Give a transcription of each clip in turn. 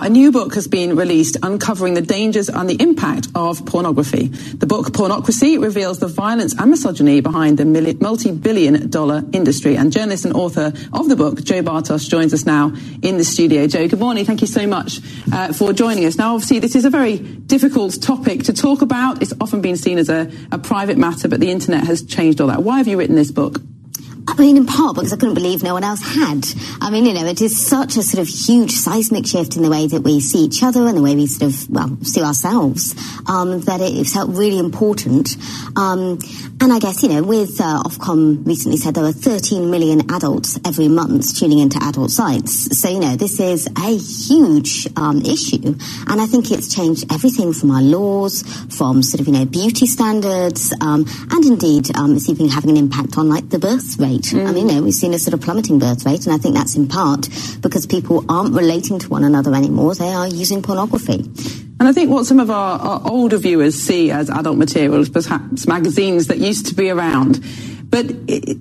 a new book has been released uncovering the dangers and the impact of pornography. The book, Pornocracy, reveals the violence and misogyny behind the multi-billion-dollar industry. And journalist and author of the book, Joe Bartos, joins us now in the studio. Joe, good morning. Thank you so much for joining us. Now, obviously, this is a very difficult topic to talk about. It's often been seen as a private matter, but the internet has changed all that. Why have you written this book? I mean, in part because I couldn't believe no one else had. I mean, it is such a sort of huge seismic shift in the way that we see each other and the way we sort of, see ourselves, that it felt really important. And I guess, with Ofcom recently said there are 13 million adults every month tuning into adult sites. So, this is a huge issue. And I think it's changed everything from our laws, from sort of, beauty standards, and indeed, it's even having an impact on, the birth rate. I mean, we've seen a sort of plummeting birth rate, and I think that's in part because people aren't relating to one another anymore. They are using pornography. And I think what some of our older viewers see as adult material is perhaps magazines that used to be around. But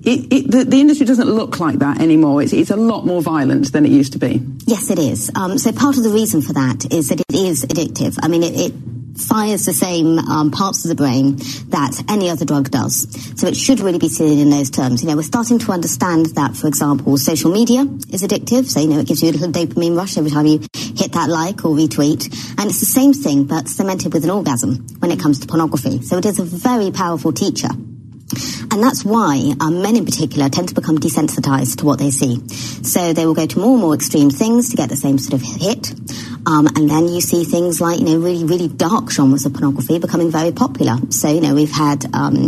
the industry doesn't look like that anymore. It's a lot more violent than it used to be. Yes, it is. So part of the reason for that is that it is addictive. I mean, it fires the same parts of the brain that any other drug does. So it should really be seen in those terms. We're starting to understand that, for example, social media is addictive. So, it gives you a little dopamine rush every time you hit that like or retweet. And it's the same thing, but cemented with an orgasm when it comes to pornography. So it is a very powerful teacher. And that's why men in particular tend to become desensitized to what they see. So they will go to more and more extreme things to get the same sort of hit. And then you see things like, really, really dark genres of pornography becoming very popular. So, we've had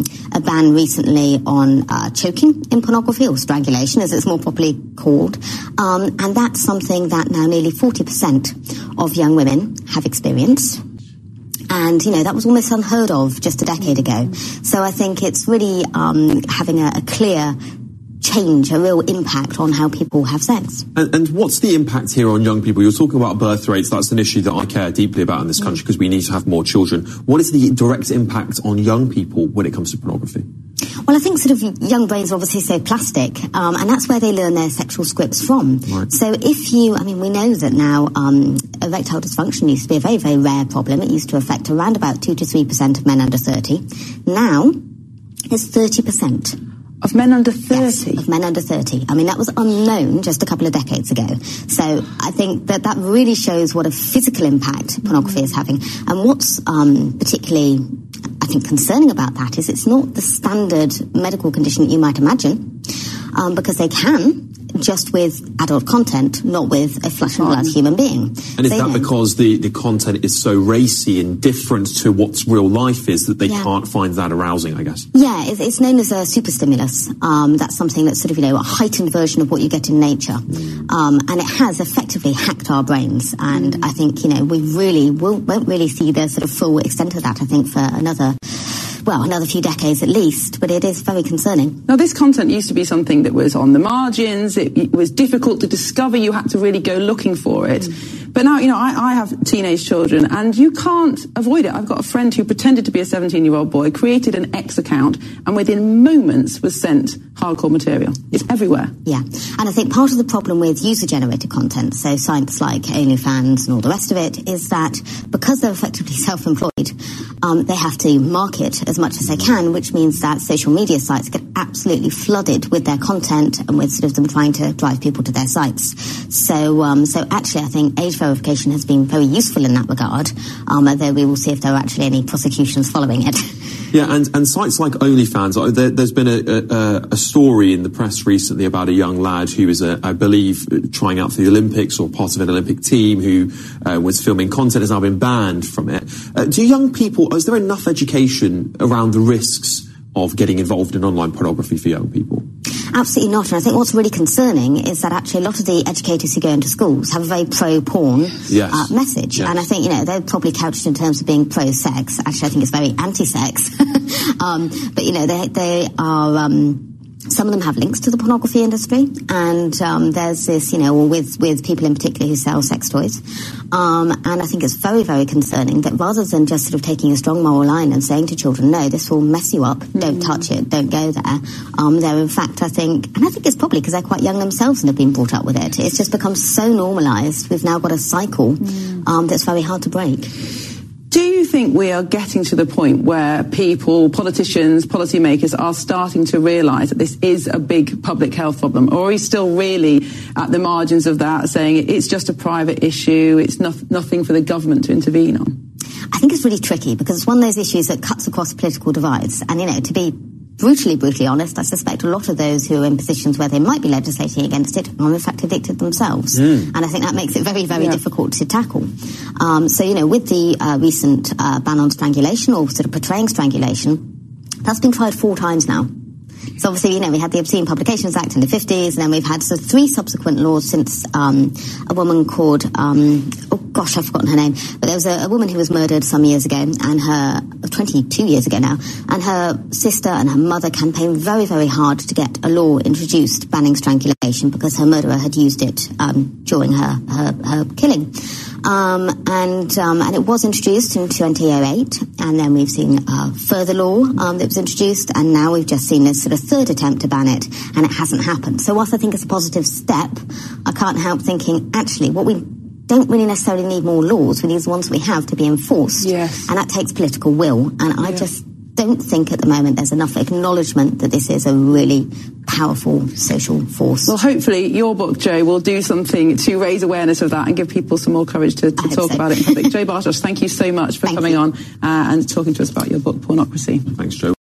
a ban recently on choking in pornography, or strangulation as it's more popularly called. And that's something that now nearly 40% of young women have experienced. And, that was almost unheard of just a decade ago. So I think it's really having a clear change, a real impact on how people have sex. And what's the impact here on young people? You're talking about birth rates. That's an issue that I care deeply about in this country because we need to have more children. What is the direct impact on young people when it comes to pornography? Well, I think sort of young brains are obviously so plastic, and that's where they learn their sexual scripts from. Right. So we know that now erectile dysfunction used to be a very, very rare problem. It used to affect around about 2 to 3% of men under 30. Now, it's 30%. Of men under 30? Yes, of men under 30. I mean, that was unknown just a couple of decades ago. So I think that really shows what a physical impact pornography is having. And what's particularly, I think, concerning about that is it's not the standard medical condition that you might imagine, because they can, just with adult content, not with a flesh and blood human being. And is that because the content is so racy and different to what real life is that they can't find that arousing, I guess? Yeah, it's known as a super stimulus. That's something that's sort of, a heightened version of what you get in nature. And it has effectively hacked our brains. And I think, we really won't really see the sort of full extent of that, I think, for another few decades at least, but it is very concerning. Now, this content used to be something that was on the margins. It was difficult to discover. You had to really go looking for it. But now, I have teenage children, and you can't avoid it. I've got a friend who pretended to be a 17-year-old boy, created an X account, and within moments was sent hardcore material. It's everywhere. Yeah. And I think part of the problem with user-generated content, so sites like OnlyFans and all the rest of it, is that because they're effectively self-employed, they have to market as much as they can, which means that social media sites get absolutely flooded with their content and with sort of them trying to drive people to their sites. So actually, I think age verification has been very useful in that regard, although we will see if there are actually any prosecutions following it. Yeah, and sites like OnlyFans, there's been a story in the press recently about a young lad who was, I believe, trying out for the Olympics or part of an Olympic team who was filming content, has now been banned from it. Do young people, is there enough education around the risks of getting involved in online pornography for young people? Absolutely not. And I think what's really concerning is that actually a lot of the educators who go into schools have a very pro-porn message. Yes. And I think, they're probably couched in terms of being pro-sex. Actually, I think it's very anti-sex. But, they are Some of them have links to the pornography industry, and there's this, with people in particular who sell sex toys. And I think it's very, very concerning that rather than just sort of taking a strong moral line and saying to children, no, this will mess you up, don't touch it, don't go there, they're in fact, I think it's probably because they're quite young themselves and have been brought up with it. It's just become so normalised. We've now got a cycle that's very hard to break. Do you think we are getting to the point where people, politicians, policymakers are starting to realise that this is a big public health problem? Or are we still really at the margins of that, saying it's just a private issue, it's nothing for the government to intervene on? I think it's really tricky because it's one of those issues that cuts across political divides. And, to be brutally honest, I suspect a lot of those who are in positions where they might be legislating against it are in fact addicted themselves. And I think that makes it very, very difficult to tackle. With the recent ban on strangulation, or sort of portraying strangulation, that's been tried 4 times now. So obviously, we had the Obscene Publications Act in the 50s, and then we've had 3 subsequent laws since a woman called, I've forgotten her name, but there was a woman who was murdered some years ago, and 22 years ago now, and her sister and her mother campaigned very, very hard to get a law introduced banning strangulation because her murderer had used it during her killing. And it was introduced in 2008, and then we've seen a further law that was introduced, and now we've just seen this sort of 3rd attempt to ban it, and it hasn't happened. So whilst I think it's a positive step, I can't help thinking, actually, what we don't really necessarily need more laws. We need the ones we have to be enforced. Yes. And that takes political will. And I just don't think at the moment there's enough acknowledgement that this is a really powerful social force. Well, hopefully your book, Jo, will do something to raise awareness of that and give people some more courage to talk about it in public. Jo Bartos, thank you so much for coming on and talking to us about your book, Pornocracy. Thanks, Jo.